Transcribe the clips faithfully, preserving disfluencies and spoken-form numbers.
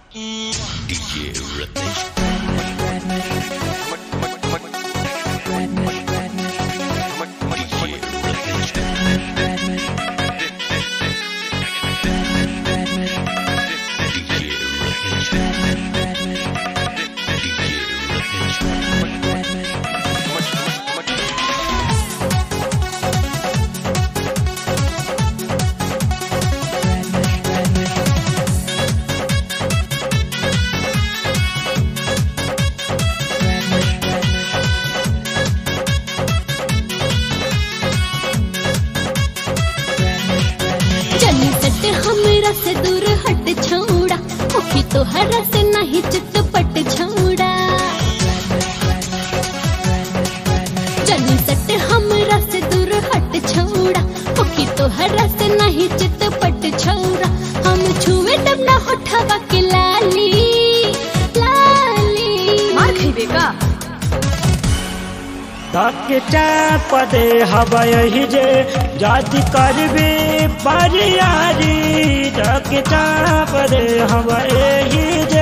D J Rhythmic. हमरा से दूर हट छौड़ा मुखी तोहरा से नहीं चितपट छौड़ा चली सट हमरा से दूर हट छौड़ा मुखी तोहरा से नहीं चितपट छौड़ा हम छुए तब ना होठवा के लाली लाली मार खइबे का धक चाप दे हवा यही जे जाति करबे बरियारी धक चाप दे हवा यही जे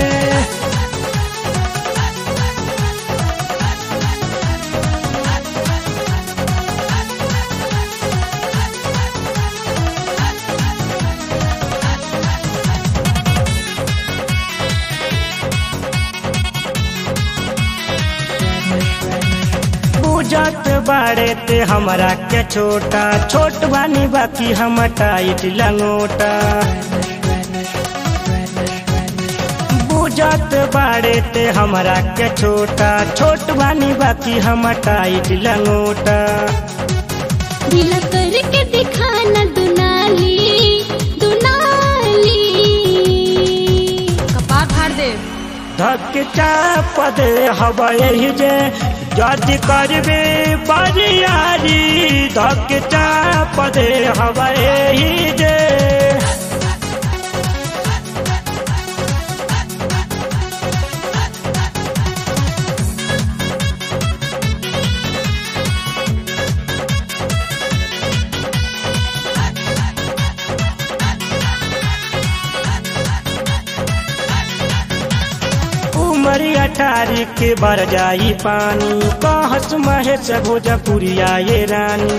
बुझत बाड़े ते हमरा के छोटा छोट बानी बाकी हम टाइट लंगोटा बुझत बाड़े ते हमरा के छोटा छोट बानी बाकी हम टाइट लंगोटा ढीला करके दिखाना दुनाली दुनाली कपार फाड़ दे धक चाप दे हवा यही जे जाति करबे बरियारी धक चाप दे हवा यही जे उमरी अठारी के बर जाई पानी कहस महेश भोजपुरिया ये रानी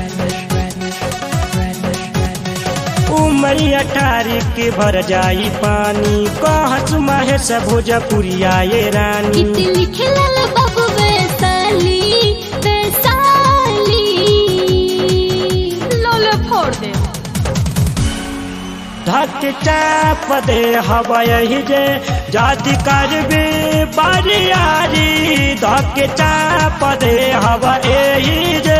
उमरी अठारी के भर जाई पानी कहस महेश भोजपुरिया ये रानी कित लिखे लाल बाबू वैशाली वैशाली लोले फोड़ दे धक चाप दे हवा यही जे जाति करबे बरियारी धक चाप दे हवा यही जे